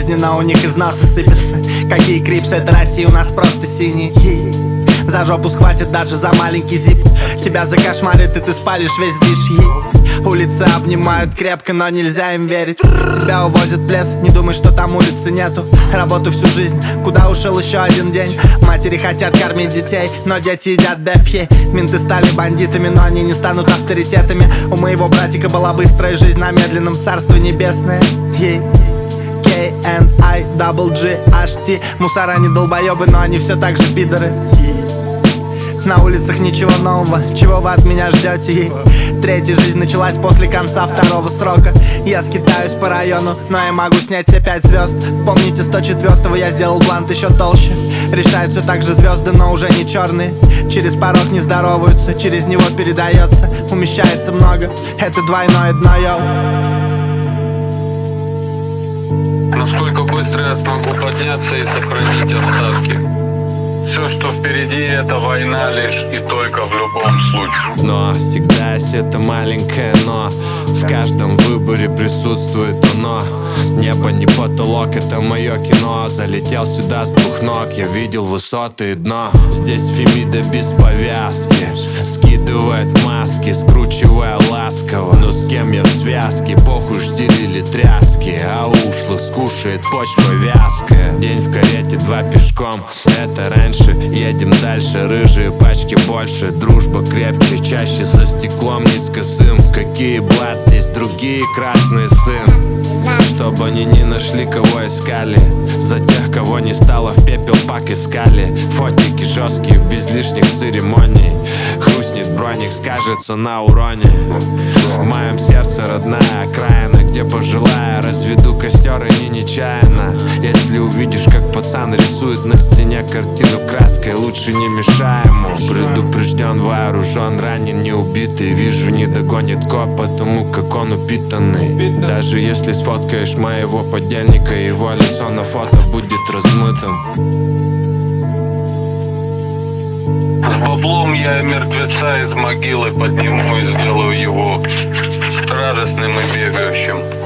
но у них из носа сыпется. Какие крипсы, это Россия, у нас просто синий. За жопу схватит даже за маленький зип. Тебя закошмарит и ты спалишь весь движ. Улицы обнимают крепко, но нельзя им верить. Тебя увозят в лес, не думай, что там улицы нету. Работу всю жизнь, куда ушел еще один день. Матери хотят кормить детей, но дети едят дефье. Менты стали бандитами, но они не станут авторитетами. У моего братика была быстрая жизнь на медленном царстве небесное. K-N-I-G-H-T. Мусора не долбоебы, но они все так же пидоры. На улицах ничего нового, чего вы от меня ждете? Третья жизнь началась после конца второго срока. Я скитаюсь по району, но я могу снять все 5 звезд. Помните, 104-го я сделал блант еще толще. Решают все так же звезды, но уже не черные. Через порог не здороваются, через него передается. Умещается много, это двойное дно, йоу. Насколько быстро я смогу подняться и сохранить остатки? Все, что впереди, это война лишь и только в любом случае. Но всегда есть это маленькое но. В каждом выборе присутствует оно. Небо не потолок, это мое кино. Залетел сюда с 2 ног, я видел высоты и дно. Здесь Фемида без повязки, скидывает маски, скручивая ласково. Но с кем я в связке, похуй штиль или тряски. А ушлых скушает почва вязкая. День в карете, 2 пешком, это раньше. Едем дальше, рыжие пачки больше. Дружба крепче, чаще за стеклом низкосым. Какие блат, здесь другие красный сын. Чтобы они не нашли, кого искали. За тех, кого не стало, в пепел пак искали. Фотики жесткие, без лишних церемоний. Хрустнет броник, скажется на уроне. В моем сердце родная окраина, где пожелая, разведу костер и не нечаянно. Если увидишь, как пацан рисует на стене картину краской, лучше не мешай ему. Предупрежден, вооружен, ранен, не убитый. Вижу, не догонит коп, потому как он упитанный. Даже если сфоткаешь моего подельника, его лицо на фото будет размытым. С баблом я и мертвеца из могилы подниму и сделаю его радостным и бегающим.